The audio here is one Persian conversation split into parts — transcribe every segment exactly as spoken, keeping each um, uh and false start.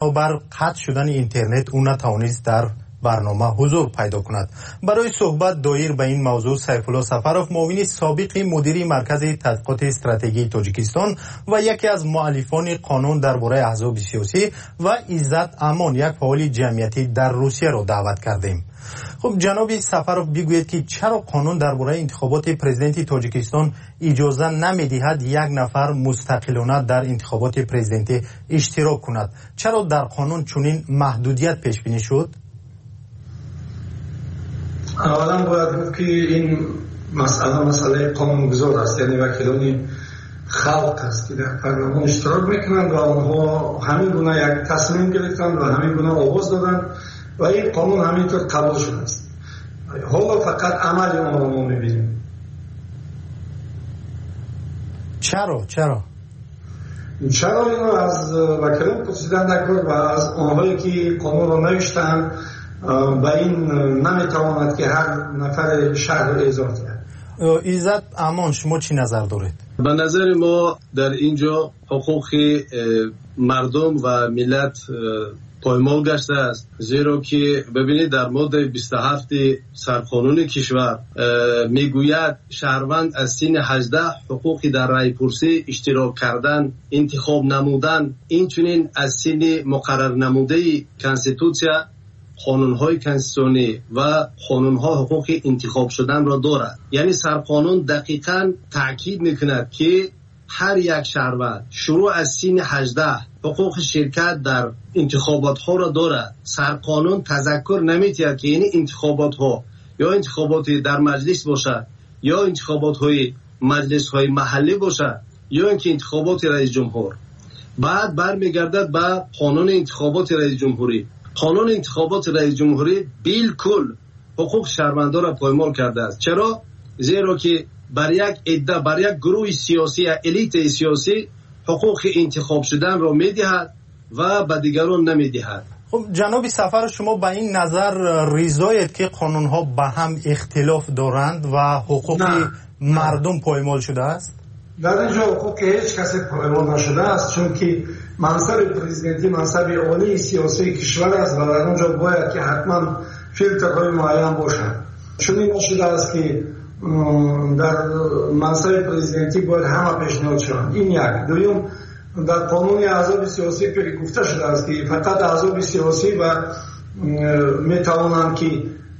بنابر قطع شدن اینترنت او نتوانست در برنامه حضور پیدا کند. برای صحبت دایر به این موضوع سیفالله سفروف، معاون سابق مدیر مرکز تحقیقات استراتژی تاجیکستان و یکی از مؤلفان قانون درباره احزاب سیاسی، و عزت امان، یک فعال جمعیتی در روسیه را دعوت کردیم. خب جناب سفروف، بگویید که چرا قانون درباره انتخابات پرزیدنتی تاجیکستان اجازه نمی‌دهد یک نفر مستقلانه در انتخابات پرزیدنتی اشتراک کند؟ چرا در قانون چنین محدودیت پیش بینی شد؟ اولا باید گفت که این مسئله مسئله قانونگذار است، یعنی وکیلان خلق است که در پارلمان اشتراک میکنند و آنها همین گونه یک تصمیم گرفتند و همین گونه آواز دادند و این قانون همینطور قبول شده است. حالا فقط عمل اون را ما میبینیم. چرا؟ چرا؟ چرا اینو از وکیلان پرسیدن نکرد و از آنهایی که قانون را نوشتند با این نمیتواند که هر نفر شهر را اجرا کرد. عزت امان، شما چی نظر دارید؟ به نظر ما در اینجا حقوق مردم و ملت پایمال گشته است، زیرا که ببینید در ماده بیست و هفت سرقانون کشور میگوید شهروند از سن هجده حقوقی در رای پرسی، اشتراک کردن، انتخاب نمودن، این چنین از سن مقرر نموده کنستیتوسیا، قانون‌های کنستیتوشنی و قانون‌ها حقوق انتخاب شدن را دارد. یعنی سرقانون دقیقاً تاکید میکند که هر یک شهروند شروع از سن هجده حقوق شرکت در انتخابات ها را دارد. سرقانون تذکر نمی‌دهد که این انتخابات ها یا انتخابات در مجلس باشد یا انتخابات های مجلس های محلی باشد یا اینکه انتخابات رئیس جمهور، بعد برمیگردد به قانون انتخابات رئیس جمهوری. قانون انتخابات رئیس جمهوری بالکل حقوق شهروندان را پایمال کرده است. چرا؟ زیرا که بر یک عده، بر یک گروه سیاسی، الیت سیاسی حقوق انتخاب شدن را میدهد و به دیگران نمیدهد. خب جناب سفر، شما به این نظر رضایت که قانون ها به هم اختلاف دارند و حقوق نه. مردم پایمال شده است؟ در اینجا حقوق هیچ کسی پایمال نشده است، چون که منصب پرزیدنتی منصب عالی سیاسی کشور است و در اونجا باید که حتما فیلترهای معین باشند. چون این نشده است که در منصب پرزیدنتی باید همه پیشنهاد شوند. این یک. دوم، در قانون احزاب سیاسی پیش گفته شده است که فقط احزاب سیاسی و میتوانند که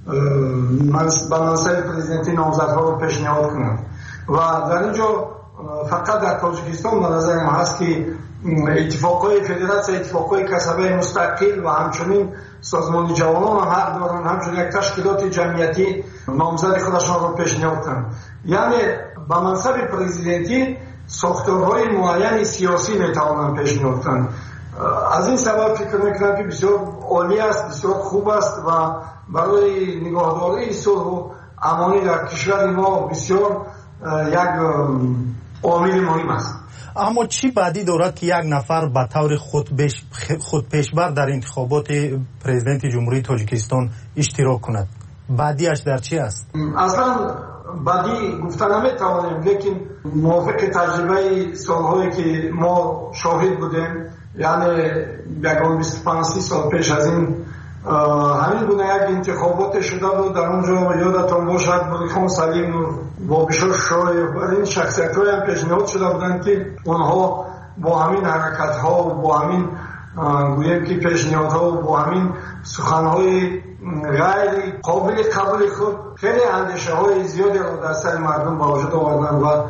به منصب پرزیدنتی نامزدها رو پیشنهاد کنند و در اینجا فقط در تاجیکستان به نظر ما هست که اتفاقای فدراسیون، اتفاقای کسبه مستقل و همچنین سازمان جوانان هم حق دارند همچنین یک تشکیلات جمعیتی نامزد خودشان رو پیشنهاد کنند. یعنی به منصب پرزیدنتی ساختارهای معین سیاسی میتوانند پیشنهاد کنند. از این سبب فکر میکنم که بسیار عالی است، بسیار خوب است و برای نگهداری صلح و امانی در کشور ما بسیار یک عامل مهم است. اما چی بعدی دارد که یک نفر به طور خودپیشبر در انتخابات پرزیدنت جمهوری تاجیکستان اشتراک کند؟ بعدیش در چی است؟ اصلا بعدی گفتن نمیتوانیم، لیکن موافق تجربه سالهایی که ما شاهد بودیم، یعنی یکان بیست و پنج سال پیش از این همین گونه یک انتخابات شده بود. در اونجا یادتون باشد بوریخان سلیم با بشار شایع و این شخصیت های هم پیشنهاد شده بودند که اونها با همین حرکت ها و با همین گویم که پیشنهاد ها و با همین سخن های غیر قابل قبول خود خیلی اندیشه های زیادی رو در سر مردم با وجود آوردند و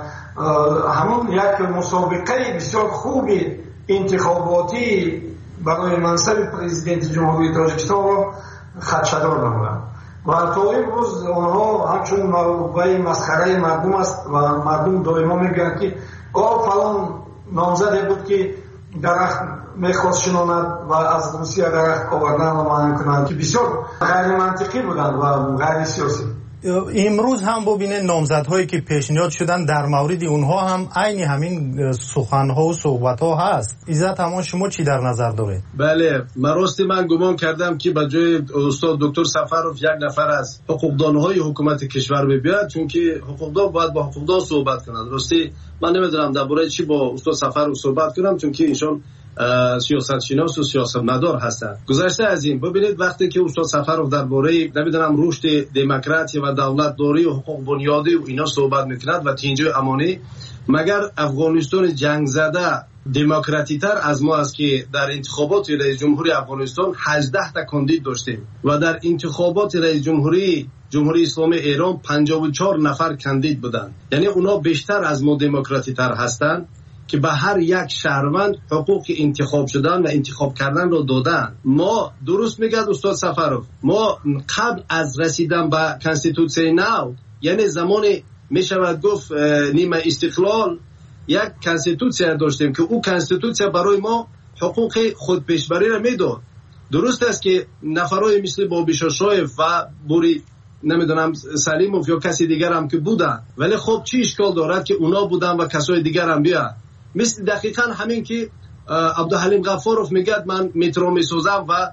همون یک مسابقه بسیار خوبی انتخاباتی برای منصب پرزیدنت جمهوری تاجیکستان را خدشه‌دار نمودند و تا امروز آنها همچون موضوع مسخره مردم است و مردم دائما میگن که آ فلان نامزدی بود که درخت میخواست شناند و از روسیه درخت آوردن و معنی کنند که بسیار غیر منطقی بودند و غیر سیاسی. امروز هم ببینید نامزدهایی که پیشنهاد شدن در مورد اونها هم عین همین سخنها و صحبتها هست. عزت امان، شما چی در نظر داره؟ بله، من راستی من گمان کردم که به جای استاد دکتر سفروف یک نفر از حقوقدانهای حکومت کشور بیاد، چون که حقوقدان باید با حقوقدان صحبت کنند. راستی من نمیدونم درباره چی با استاد سفروف صحبت کنم، چون که ایشون سیاست شناس و سیاست مدار هستند. گذشته از این ببینید وقتی که استاد سفرов درباره نمیدونم رشد دموکراسی و دولت داری و حقوق بنیادی و اینا صحبت میکند و تینجای امانی، مگر افغانستان جنگ زده دموکراتی تر از ما است که در انتخابات رئیس جمهوری افغانستان هجده تا کاندید داشتیم و در انتخابات رئیس جمهوری جمهوری اسلامی ایران پنجاه و چهار نفر کاندید بودند. یعنی اونا بیشتر از ما دموکراتی تر هستند که به هر یک شهروند حقوق انتخاب شدن و انتخاب کردن رو دادن. ما درست میگه استاد سفرov، ما قبل از رسیدن به کانستیتوسیون نو، یعنی زمان میشود گفت نیمه استقلال، یک کانستیتوسیون داشتیم که او کانستیتوسیون برای ما حقوق خود پیشبری را میداد. درست است که نفرای مثل بابی شاشایف و بوری نمیدونم سلیموف یا کسی دیگر هم که بودن، ولی خب چی اشکال دارد که اونا بودن و کسای دیگر هم بیاد. مثل دقیقا همین که عبدالحلیم غفارov میگه من مترو میسازم و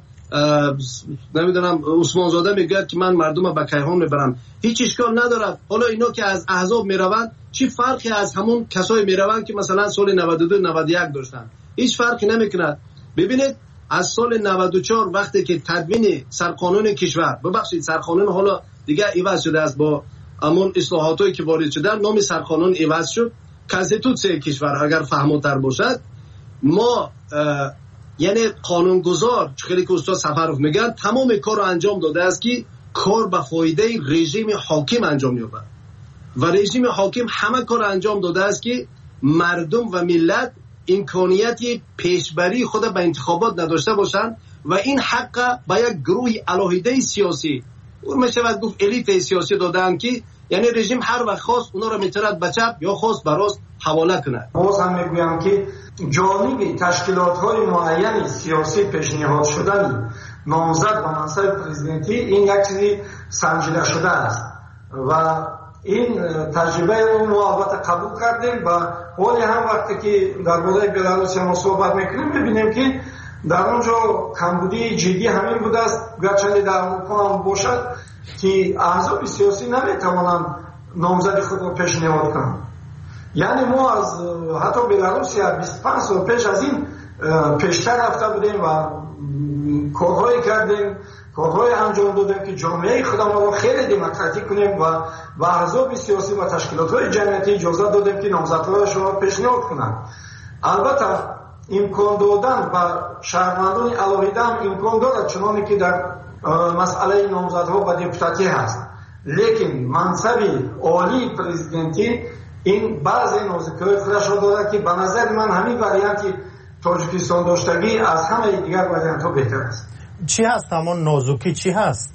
نمیدونم عثمان زاده میگه که من مردم به کیهان میبرم، هیچ اشکال ندارد. حالا اینا که از احزاب میروند چی فرقی از همون کسای میروند که مثلا سال نود و دو نود و یک داشتن؟ هیچ فرقی نمیکند. ببینید از سال نود و چهار وقتی که تدوین سرقانون کشور، ببخشید سرقانون حالا دیگه عوض شده است، با همون اصلاحاتی که وارد شده نام سرقانون عوض شد، کانستیتوسیون کشور اگر فهموتر باشد، ما یعنی قانونگذار خیلی که استاد سفرov میگن تمام کار رو انجام داده است که کار به فایده رژیم حاکم انجام یابد و رژیم حاکم همه کار انجام داده است که مردم و ملت امکانیت پیشبری خود به انتخابات نداشته باشند و این حق به یک گروه علاهیده سیاسی اون میشود گفت الیت سیاسی دادن که یعنی رژیم هر وقت خواست اونا رو میترد به چپ یا خواست به راست حواله کنه. باز هم میگویم که جانب تشکیلات‌های معین سیاسی پیشنهاد شدن نامزد به منصب پرزیدنتی این یک چیزی سنجیده شده است و این تجربه رو ما البته قبول کردیم و ولی هم وقتی که درباره بلاروس ما صحبت میکنیم میبینیم که در اونجا کمبودی جدی همین بوده است، گرچه در اروپا هم باشد که احزاب سیاسی نمیتوانند نامزد خود رو پیشنهاد کنند. یعنی ما از حتی بلاروس بیست و پنج سال پیش از این پیشتر رفته بودیم و کارهایی کردیم، کارهای انجام دادیم که جامعه خودمون رو خیلی دموکراتیک کنیم و به احزاب سیاسی و تشکیلات‌های جمعیتی اجازه دادیم که نامزدهایشون رو پیشنهاد کنند. البته امکان دادن به شهروندان علاهیده هم امکان دارد، چنانه که در مسئله نامزدها به دپوتاتی هست، لیکن منصب عالی پرزیدنتی این بعضی نازکی‌های خودش را دارد که به نظر من همین وریانتی تاجیکستان داشتگی از همه دیگر وریانت‌ها بهتر است. چی هست همون نازکی؟ چی هست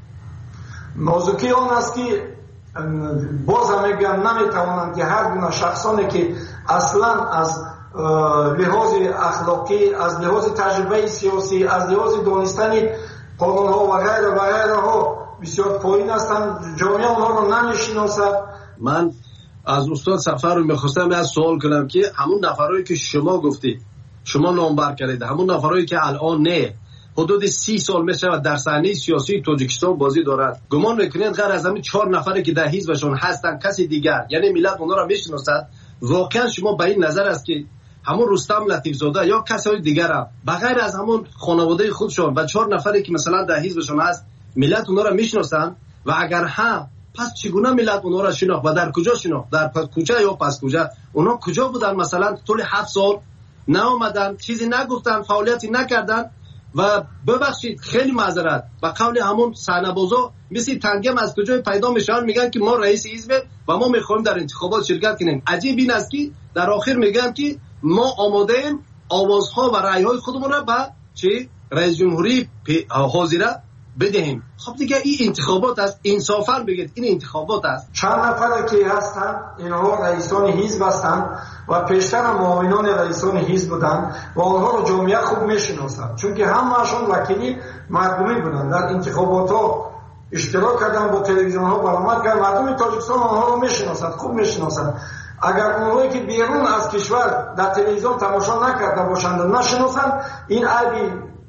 نازکی؟ آن است که باز هم میگم نمیتوانند که هر گونه شخصانی که اصلا از لحاظ اخلاقی، از لحاظ تجربه سیاسی، از لحاظ دانستن قانون ها و غیره و غیره ها بسیار پایین هستند، جامعه آنها رو نمیشناسد. من از استاد سفر میخواستم از سوال کنم که همون نفرایی که شما گفتید، شما نامبر کردید، همون نفرایی که الان نه حدود سی سال میشه در صحنه سیاسی تاجیکستان بازی دارد، گمان میکنید غیر از همین چهار نفری که در حزبشون هستن کسی دیگر یعنی ملت اونها را میشناسد؟ واقعا شما به این نظر است که همون رستم لطیف زاده یا کسای دیگر هم بغیر از همون خانواده خودشون و چهار نفری که مثلا در حزبشون هست ملت اونها را میشناسن؟ و اگر ها پس چگونه ملت اونها را شناخت و در کجا شناخت؟ در کوچه یا پس کوچه؟ اونها کجا بودن؟ مثلا طول هفت سال نه اومدن، چیزی نگفتن، فعالیتی نکردن و ببخشید خیلی معذرت و قول همون صحنه‌بازا مثل تنگم از کجای پیدا میشن، میگن که ما رئیس حزب و ما میخوایم در انتخابات شرکت کنیم. عجیب این است که در آخر میگن که ما آماده ایم آوازها و رأی‌های خودمون را به چی رئیس جمهوری حاضره بدهیم. خب دیگه این انتخابات است، انصافا بگید این انتخابات است. چند نفر که هستن اینها رئیسان حزب هستند و پیشتر معاونان رئیسان حزب بودن و آنها رو جامعه خوب میشناسند، چون که همه‌شون وکیلی مردمی بودن، در انتخابات ها اشتراک کردن، با تلویزیون ها برآمد کردن، مردم تاجیکستان آنها رو میشناسند، خوب میشناسند. اگر اونهایی که بیرون از کشور در تلویزیون تماشا نکرده باشند و نشناسند این عیبی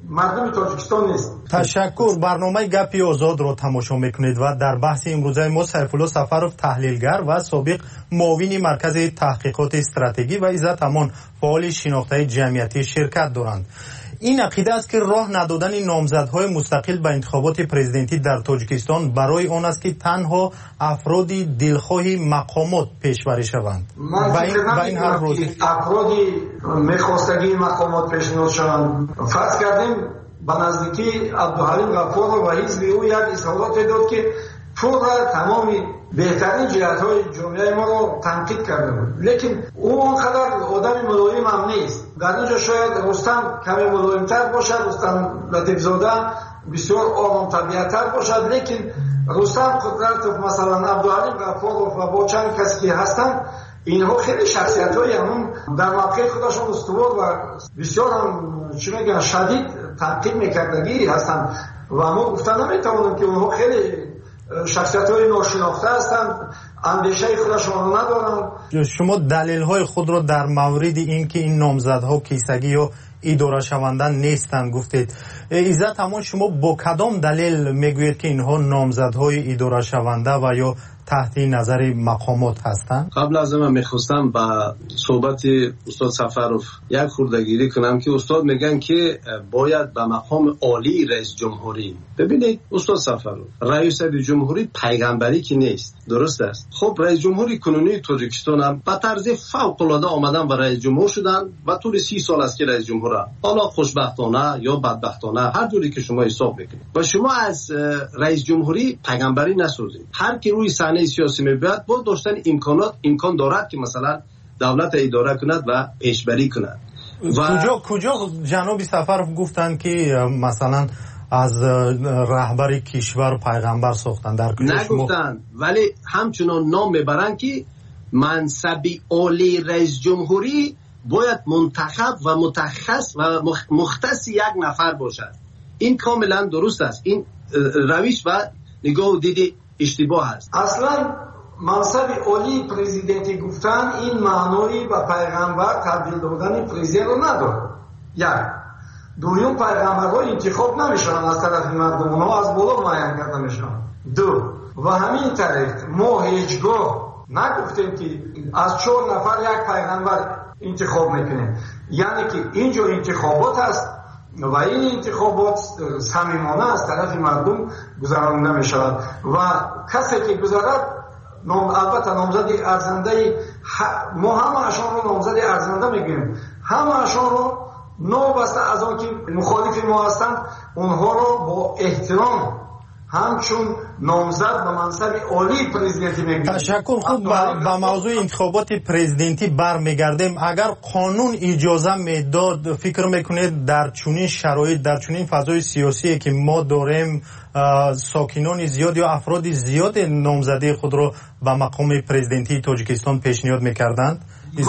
مردم تاجیکستان نیست. تشکر. برنامه گپی آزاد رو تماشا میکنید و در بحث امروزه ما سیفالله سفرов تحلیلگر و سابق معاون مرکز تحقیقات استراتژی و عزت امان فعال شناخته جمعیتی شرکت دارند. این عقیده است که راه ندادن نامزدهای مستقل به انتخابات پرزیدنتی در تاجیکستان برای آن است که تنها افرادی دلخواهی مقامات پیشبری شوند. با این, با این هر روز افرادی میخواستگی مقامات پیشنهاد شوند. فرض کردیم به نزدیکی عبدالحلیم غفار و حزب او یک اظهارات داد که پورا تمامی بهترین جهت‌های جامعه ما رو تنقید کرده بود، لیکن او اونقدر آدم ملایم هم نیست. در اینجا شاید رستم کمی ملایم‌تر باشد، رستم لطیف‌زاده بسیار آرام طبیعت‌تر باشد، لیکن رستم قدرت مثلا عبدالحلیم غفار و با چند کسی که هستند اینها خیلی شخصیت‌های همون در موقع خودشون استوار و بسیار هم چی میگن شدید تنقید می‌کردگی هستند و ما گفتن نمی‌توانیم که اونها خیلی شخصیت‌های ناشناخته هستند، اندیشه خودشون ندارند. شما دلیل‌های خود را در مورد اینکه این نامزدها کیسگی یا اداره شونده نیستند گفتید. عزت امان، شما با کدام دلیل میگویید که اینها نامزدهای اداره شونده و یا تحت نظر مقامات هستند؟ قبل از من میخواستم با صحبت استاد سفرов یک خوردگیری کنم که استاد میگن که باید به مقام عالی رئیس جمهوری. ببینید استاد سفرов، رئیس جمهوری پیغمبری که نیست، درست است؟ خب رئیس جمهوری کنونی تاجیکستان هم به طرز فوق العاده آمدن و رئیس جمهور شدن و طول سی سال است که رئیس جمهور هم. حالا خوشبختانه یا بدبختانه هر جوری که شما حساب بکنید و شما از رئیس جمهوری پیغمبری نسازید. هر کی روی صحنه سیاسی میباید با داشتن امکانات امکان دارد که مثلا دولت اداره کند و پیشبری کند. و کجا کجا جناب سفرov گفتند که مثلا از رهبر کشور پیغمبر ساختن؟ در نگفتن، ولی همچنان نام میبرن که منصب عالی رئیس جمهوری باید منتخب و متخصص و مختص یک نفر باشد. این کاملا درست است. این روش و نگاه و دید اشتباه است. اصلا منصب عالی پرزیدنتی گفتن این معنایی به پیغمبر تبدیل دادن پرزیدنت رو نداره. یک دویم، پیغمبرها انتخاب نمیشن از طرف مردم، اونها از بالا معین کرده میشن. دو و همین طریق ما هیچگاه نگفتیم که از چهار نفر یک پیغمبر انتخاب میکنیم، یعنی که اینجا انتخابات است و این انتخابات صمیمانه از طرف مردم گذرانده می شود و کسی که گذرد نام البته نامزد ارزنده، ما همه اشان رو نامزد ارزنده میگیم، همه اشان رو نوبسته از آن که مخالف ما هستند اونها رو با احترام همچون نامزد به منصب عالی پرزیدنتی میگیم. تشکر. خوب به موضوع انتخابات پرزیدنتی برمیگردیم. اگر قانون اجازه میداد فکر میکنید در چنین شرایط، در چنین فضای سیاسی که ما داریم، ساکنان زیاد یا افراد زیاد نامزدی خود را به مقام پرزیدنتی تاجیکستان پیشنهاد میکردند؟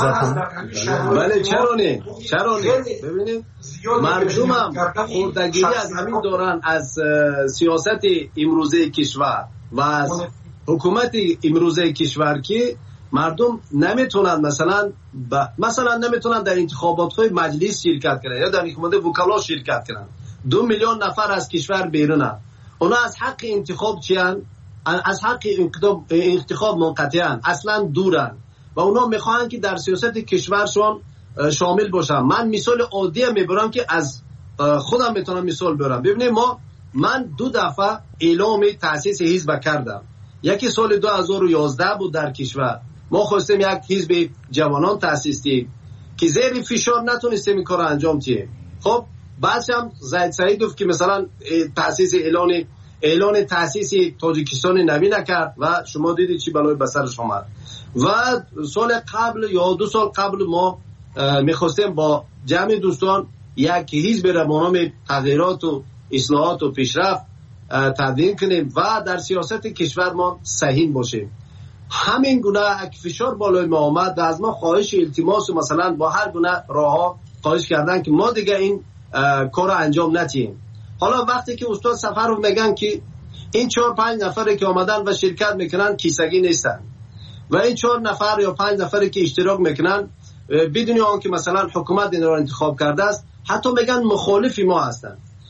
بله چرا نه؟ چرا نه؟ ببینید مردم هم خوردگیری از همین دارن، از سیاست امروزه کشور و از حکومت امروزه کشور که مردم نمیتونن مثلا ب... مثلا نمیتونن در انتخابات های مجلس شرکت کنن یا در انتخابات وکلا شرکت کنن. دو میلیون نفر از کشور بیرونن، اونا از حق انتخاب چیان؟ از حق انتخاب منقطعن، اصلا دورن و اونا میخوان که در سیاست کشورشون شامل باشن. من مثال عادی میبرم که از خودم میتونم مثال برم. ببینید ما من دو دفعه اعلام تاسیس حزب کردم. یکی سال دو هزار و یازده بود در کشور. ما خواستیم یک حزب جوانان تاسیس کنیم که زیر فشار نتونستیم این کار انجام بدیم. خب بعدش هم زید سعید گفت که مثلا تاسیس اعلان اعلان تاسیس تاجیکستان نوی نکرد و شما دیدید چی بلای بسرش آمد. و سال قبل یا دو سال قبل ما میخواستیم با جمع دوستان یک حزب را به نام تغییرات و اصلاحات و پیشرفت تدوین کنیم و در سیاست کشور ما صحیح باشیم. همین گونه فشار بالای ما آمد و از ما خواهش التماس و مثلا با هر گونه راهها خواهش کردن که ما دیگه این کار انجام ندیم. حالا وقتی که استاد سفرov میگن که این چهار پنج نفری که آمدن و شرکت میکنن کیسگی نیستن و این چهار نفر یا پنج نفری که اشتراک میکنن بدون آن که مثلا حکومت این را انتخاب کرده است، حتی میگن مخالف ما هستن.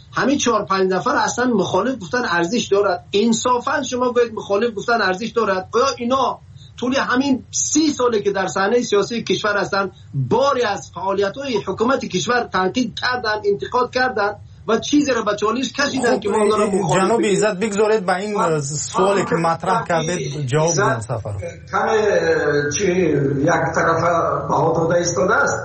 همین چهار پنج نفر اصلا مخالف گفتن ارزش دارد؟ انصافا شما باید مخالف گفتن ارزش دارد؟ آیا اینا طول همین سی ساله که در صحنه سیاسی کشور هستن باری از فعالیت‌های حکومت کشور تنقید کردن، انتقاد کردن و چیزی را به چالش کشیدن که ما دارم مخالف؟ جناب عزت بگذارید به این سوالی که مطرح کردید جواب بدم. سفر کم چی یک طرف بها داده ایستاده است.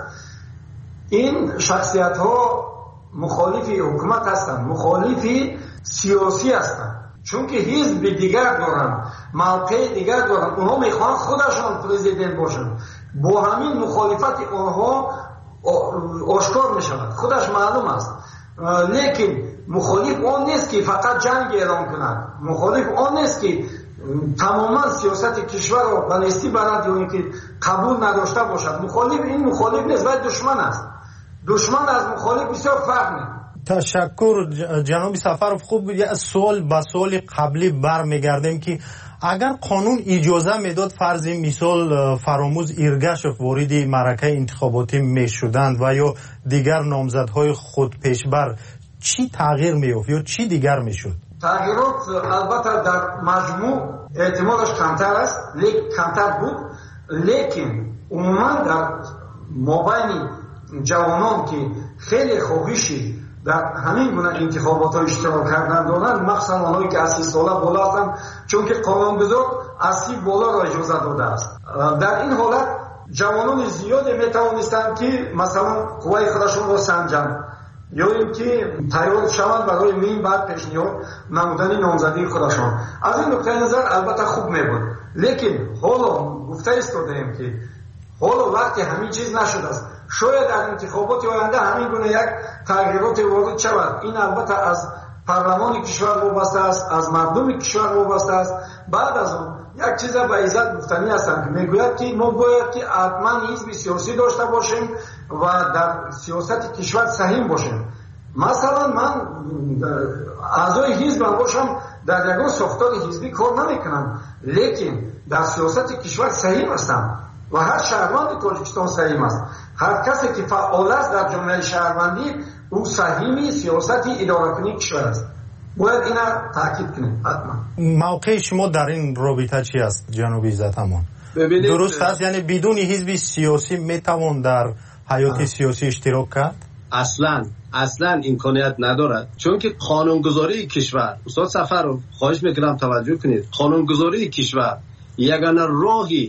این شخصیت ها مخالفی حکومت هستند، مخالفی سیاسی هستند، چون که حزب دیگر دارن، موقع دیگر دارن. اونها میخوان خودشان پرزیدنت باشن. با همین مخالفت اونها آشکار میشود، خودش معلوم است. لیکن مخالف آن نیست که فقط جنگ اعلام کند، مخالف آن نیست که تماما سیاست کشور را بنستی برد یا اینکه قبول نداشته باشد. مخالف این مخالف نیست، ولی دشمن است. دشمن از مخالف بسیار فرق می‌کند. تشکر جناب سفرов. خوب یه سوال به سوال قبلی برمیگردیم که اگر قانون اجازه میداد فرض مثال فراموز ایرگاشف وارد معرکه انتخاباتی میشدند و یا دیگر نامزدهای خود پیشبر، چی تغییر میافت یا چی دیگر میشد؟ تغییرات البته در مجموع احتمالش کمتر است، لیکن کمتر بود، لیکن عموما در مابین جوانان که خیلی خواهشی در همین گونه انتخابات ها اشتراک کردن دارند، مخصوصا آنهایی که از سی ساله بالا هستند، چون که قانونگذار از سی بالا را اجازه داده است. در این حالت جوانان زیادی میتوانستند که مثلا قوای خودشون را سنجند یا اینکه تیار شوند برای مین بعد پیشنهاد نمودن نامزدی خودشان. از این نقطه نظر البته خوب میبود، لیکن حالا گفته ایستادیم که حالا وقتی همین چیز نشده است، شاید در انتخابات آینده همین گونه یک تغییرات وارد شود. این البته از پارلمان کشور وابسته است، از مردم کشور وابسته است. بعد از اون یک چیز به عزت گفتنی هستند که میگوید که ما باید که حتما حزب سیاسی داشته باشیم و در سیاست کشور سهیم باشیم. مثلا من اعضای حزب باشم، در یگان ساختار حزبی کار نمیکنم، لیکن در سیاست کشور سهیم هستم و هر شهروند تاجیکستان سهیم است. هر کسی که فعال است در جامعه شهروندی او سهیمی سیاست اداره کنی کشور است. باید اینا تاکید کنیم حتما. موقع شما در این رابطه چی است جناب عزت امان؟ درست است یعنی بدون حزب سیاسی میتوان در حیات آه. سیاسی اشتراک کرد؟ اصلا اصلا امکانیت ندارد، چون که قانونگذاری کشور، استاد سفرov خواهش میکنم توجه کنید، قانونگذاری کشور یگانه راهی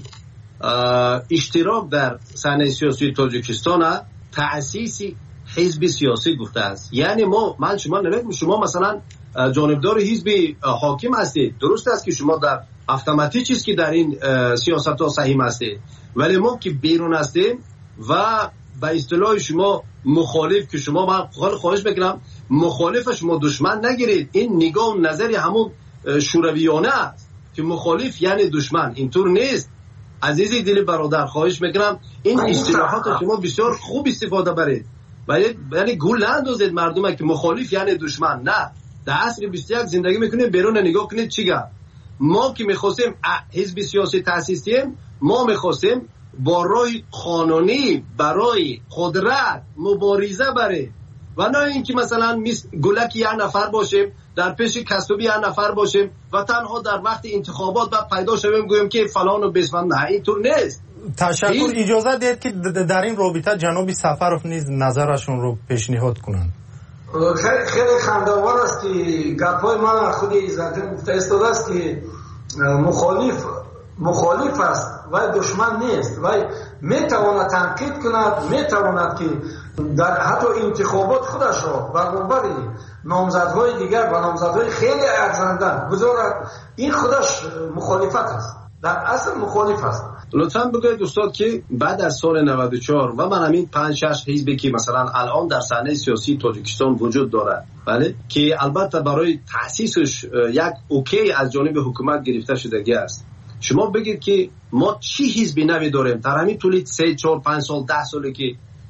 اشتراک در صحنه سیاسی تاجیکستان تأسیس حزب سیاسی گفته است. یعنی ما من شما نمیگم شما مثلا جانبدار حزب حاکم هستید، درست است که شما در اتوماتیک چیزی که در این سیاست ها سهیم هستید، ولی ما که بیرون هستیم و به اصطلاح شما مخالف که شما من خواهش میکنم مخالف شما دشمن نگیرید. این نگاه و نظری همون شورویانه است که مخالف یعنی دشمن، اینطور نیست. عزیزی دل برادر خواهش میکنم این اصطلاحات شما بسیار خوب استفاده برید، ولی یعنی گول نندازید مردم که مخالف یعنی دشمن. نه، در عصر بیست و یک زندگی میکنیم، بیرون نگاه کنید چیگه. ما که میخواستیم حزب سیاسی تأسیس کنیم، ما میخواستیم با راه قانونی برای قدرت مبارزه بریم و نه اینکه مثلا گلک یک نفر باشیم، در پیش کسبی یک نفر باشیم و تنها در وقت انتخابات بعد پیدا شویم گویم که فلان و بسمن. نه، اینطور نیست. تشکر. اجازه دید که در این رابطه جناب سفرov نیز نظرشون رو پیشنهاد کنند. خیلی خیلی خنده‌آور است که گپای من خود عزت گفته استاده است که مخالف مخالف است و دشمن نیست و میتواند تنقید کند، میتواند که در حتی انتخابات خودش را برابر نامزدهای دیگر و نامزدهای خیلی ارزنده گذارد. این خودش مخالفت است، در اصل مخالف است. لطفاً بگوید استاد که بعد از سال نود و چهار و من همین پنج شش حزبی که مثلا الان در صحنه سیاسی تاجیکستان وجود دارد، بله، که البته برای تأسیسش یک اوکی از جانب حکومت گرفته شدگی است، شما بگید که ما چی حزبی نوی داریم در همین طول سه چهار پنج سال ده سالی که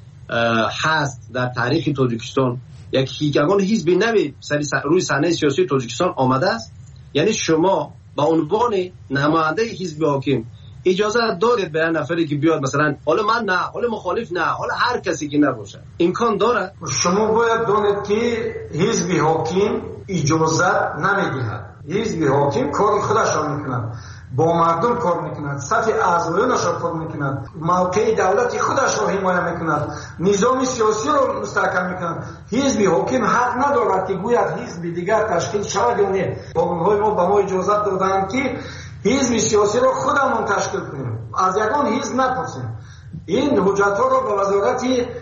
هست در تاریخ تاجیکستان؟ یک یگان حزبی نوی روی صحنه سیاسی تاجیکستان آمده است؟ یعنی شما با عنوان نماینده حزب حاکم اجازه دارید به نفری که بیاد مثلا حالا من نه، حالا مخالف نه، حالا هر کسی که نباشه امکان داره؟ شما باید دانید که حزب حاکم اجازه نمیدهد. حزب حاکم کار خودش را میکند، با مردم کار میکند، صف اعضایانش را کار میکند، موقع دولت خودش را حمایت میکند، نظام سیاسی را مستحکم میکند. حزب حاکم حق ندارد که گوید حزب دیگر تشکیل شود یا نه. قانون‌های ما به ما اجازه دادند که حزب سیاسی را خودمون تشکیل کنیم، از یگان حزب نپرسیم. این حجت ها را به وزارت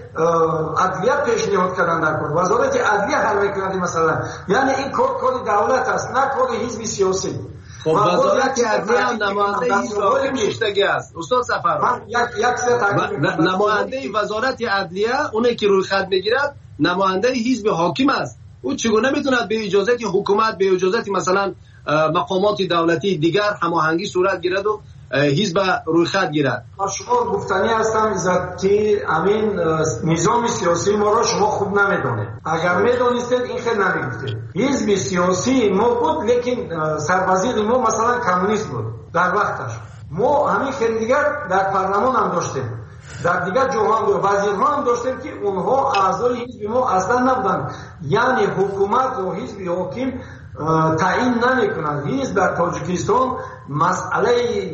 عدلیه پیشنهاد کردن در کار. وزارت عدلیه حل میکند مثلا. یعنی این کار کار دولت است، نه کار حزب سیاسی. خب وزارت عدلیه هم نماینده حزب حاکم شیشتگی است. استاد سفر یک یک سه تاکید نماینده وزارت عدلیه اونی که روی خط میگیرد نماینده حزب حاکم است. او چگونه میتوند به اجازه حکومت، به اجازه مثلا مقامات دولتی دیگر هماهنگی صورت گیرد و حزب روی خط گیرد؟ شما گفتنی هستم عزت که امین نظام سیاسی ما را شما خوب نمیدونید. اگر میدونستید این خیلی نمیگفتید. حزب سیاسی ما بود، لیکن سربازی ما مثلا کمونیست بود در وقتش. ما همین خیلی دیگر در پارلمان هم داشتیم، در دیگر جوهان و وزیرها هم داشتیم که اونها اعضای حزب ما اصلا نبودن. یعنی حکومت و حزب حاکم تعیین نمیکنند. حزب در تاجیکستان مسئله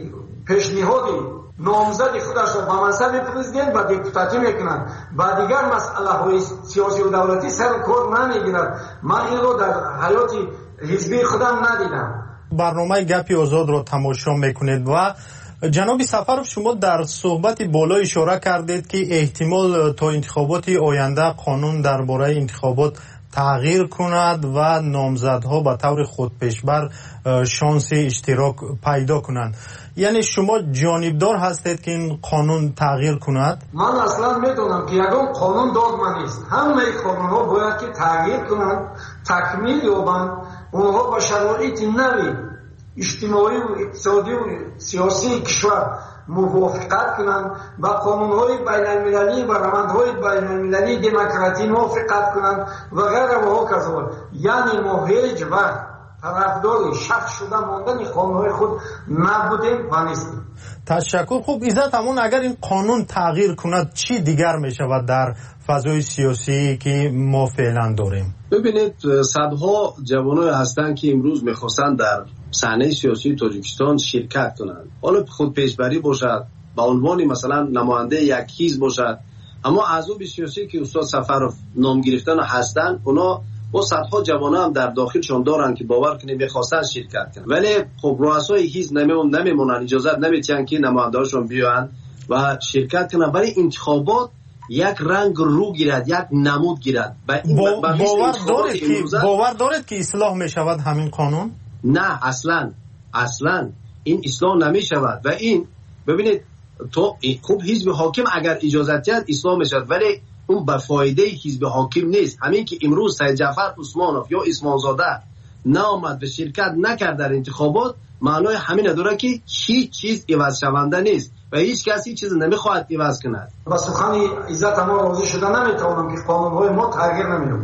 پیشنهادی نامزد خودش را به منصب پرزیدنت و دپوتاتی میکنند و دیگر مسئله های سیاسی و دولتی سر کار نمیگیرد. من این رو در حیات حزبی خودم ندیدم. برنامه گپی آزاد رو تماشا میکنید و جناب سفرов شما در صحبت بالا اشاره کردید که احتمال تا انتخابات آینده قانون درباره انتخابات تغییر کند و نامزدها به طور خودپیشبر شانس اشتراک پیدا کنند. یعنی شما جانبدار هستید که این قانون تغییر کند؟ من اصلا میدونم که یگان قانون داغما نیست. همه قانون‌ها باید که تغییر کنند، تکمیل یابند، اونها با شرایط نوی اجتماعی و اقتصادی و سیاسی کشور موافقت کنند و قانون‌های بین‌المللی و روندهای بین‌المللی دموکراسی موافقت کنند و غیره و هکذا. یعنی ما هیچ وقت طرفدار شک شده ماندن قانون‌های خود نبودیم و نیستیم. تشکر. خوب عزت همون اگر این قانون تغییر کند چی دیگر می شود در فضای سیاسی که ما فعلا داریم؟ ببینید صدها جوانای هستند که امروز میخواستند در صحنه سیاسی تاجیکستان شرکت کنند. حالا خود پیشبری باشد، با عنوان مثلا نماینده یک حزب باشد، اما اعضای سیاسی که استاد سفرов نام گرفتن هستند اونا با صدها جوانا هم در داخلشون دارن که باور کنید میخواستن شرکت کنن، ولی خب رؤسای حزب نمیمون نمیمونن، اجازه نمیتن که نماینده‌هاشون بیان و شرکت کنن. ولی انتخابات یک رنگ رو گیرد، یک نمود گیرد. با باور دارید که باور دارید که اصلاح میشود همین قانون؟ نه اصلا اصلا این اصلاح نمیشود. و این ببینید تو خوب حزب حاکم اگر اجازه دهد اصلاح میشود، ولی اون به فایده حزب حاکم نیست. همین که امروز سید جعفر عثمانوف یا عثمانزاده نامد و شرکت نکرد در انتخابات، معنای همین داره که هیچ چیز عوض شونده نیست و هیچ کسی چیز نمیخواهد عوض کند. با سخن عزت ما راضی شده نمیتونم که قانون‌های ما تغییر نمی‌یابد.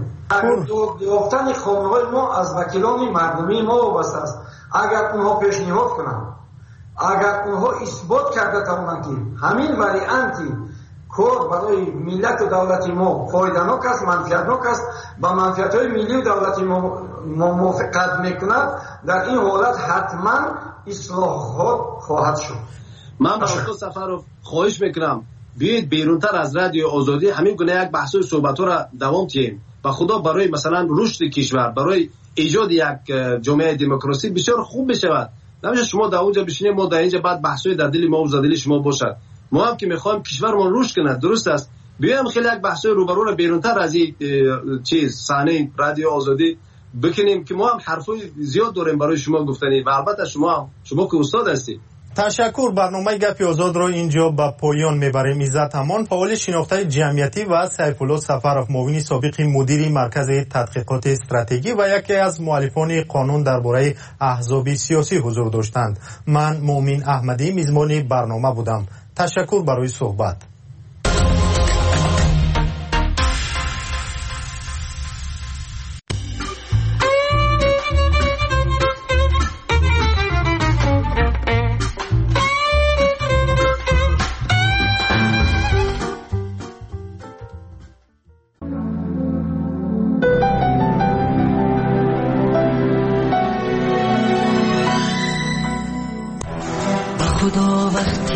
یافتن قانون‌های ما از وکیلان مردمی ما وابسته است. اگر اونها پیشنهاد کنند، اگر اونها اثبات کرده توانند که همین وریانتی کار برای ملت و دولت ما فایده‌ناک است، منفعتناک است، با منفعت‌های ملی و دولتی ما موافقت میکند، در این حالت حتما اصلاحات خواهد شد. من با استاد سفرов خواهش میکنم بیاید بیرونتر از رادیو آزادی همین گونه یک بحث و صحبت را دوام دهیم و خدا برای مثلا رشد کشور، برای ایجاد یک جامعه دموکراسی بسیار خوب بشود. نمیشه شما در اونجا بشینید ما در اینجا بعد بحثای در دل ما و در دل شما باشد. ما هم که میخوایم کشورمون رشد کنه، درست است، بیایم خیلی یک بحثای روبرو را بیرونتر از این چیز صحنه رادیو آزادی بکنیم که ما هم حرفای زیاد داریم برای شما گفتنی و البته شما هم شما که استاد هستید. تشکر. برنامه گپی آزاد رو اینجا به پایان میبریم. عزت امان فعال شناخته جمعیتی و سیفالله سفرov معاون سابق مدیر مرکز تحقیقات استراتژی و یکی از مؤلفان قانون درباره احزاب سیاسی حضور داشتند. من مؤمن احمدی میزبان برنامه بودم. تشکر برای صحبت.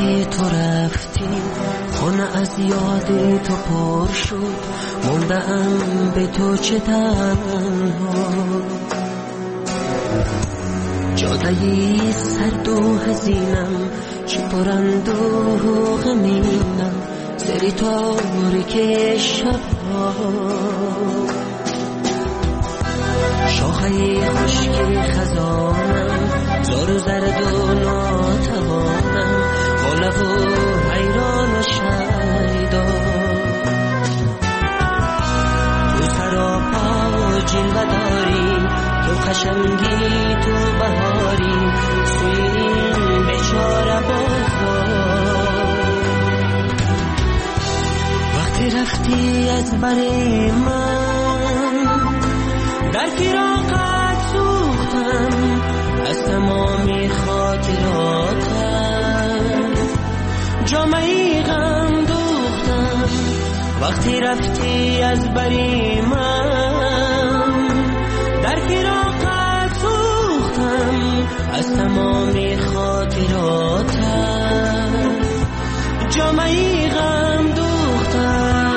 وقتی تو رفتی خانه از یاد تو پر شد، موندم به تو چه تنها. جادهی سرد و حزینم، چه پرند و غمینم، سری تاریک شبها. شاخه خشک خزانم، زار و زرد و ناتوانم، با لب و حیران و شیدا. تو سراپا جلوه داری، تو قشنگی تو بهاری، سوی این بیچاره بازار. وقتی رفتی از بر من، در فراقت سوختم از تمامی خاطراتم، جامعی غم دوختم. وقتی رفتی از بر من، در فراقت سوختم از تمامی خاطراتم، جامعی غم دوختم.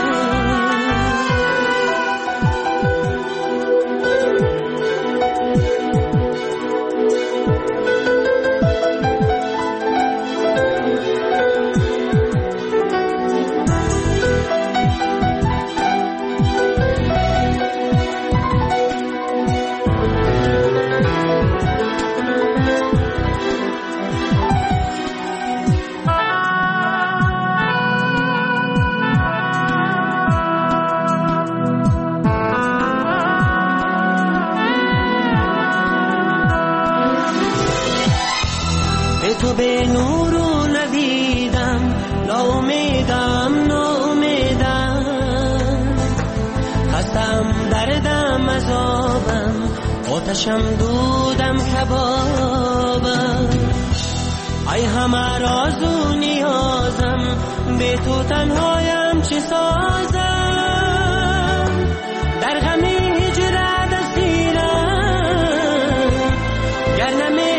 تو به نور و ندیدم، ناامیدم ناامیدم، خستم دردم عذابم، آتشم دودم کبابم. ای همه راز و نیازم، به تو تنهایم چه سازم، در غم هجرت اسیرم، گر نمی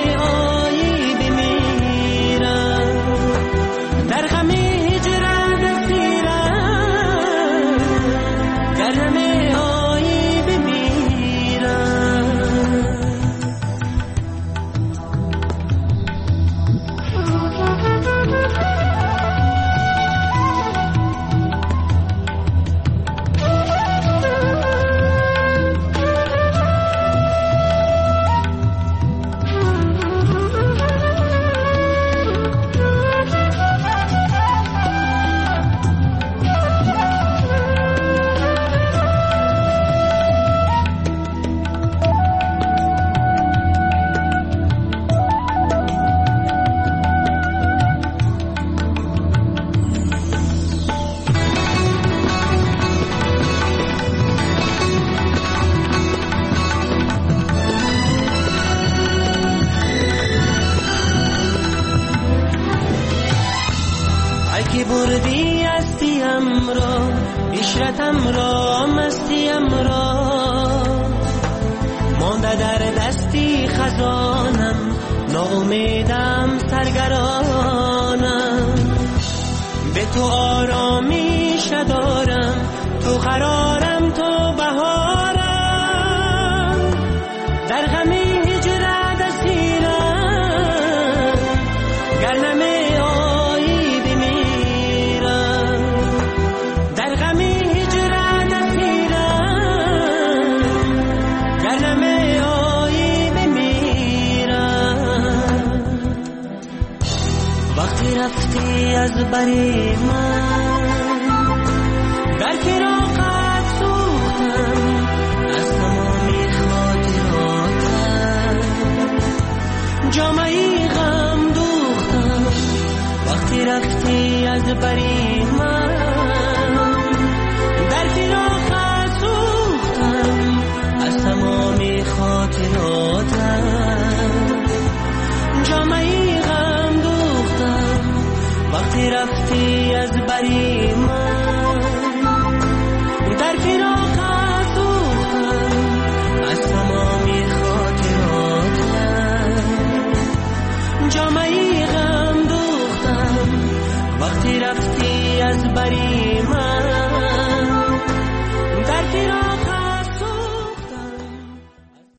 بردی هستیم را، عشرتم را، مستیم را، مانده در دستی خزانم، ناامیدم سرگرانم. به تو آرامیش دارم، تو قرارم، تو بهارم، در غم هجرت اسیرم، گر نمی رفتی از بری من، در فراقت سوختم از تمامی خاطراتم، جامعی غم دوختم. وقتی رفتی از بری من، در فراقت سوختم از تمامی خاطراتم، جامعی غم دوختم. وقتی رفتی از بری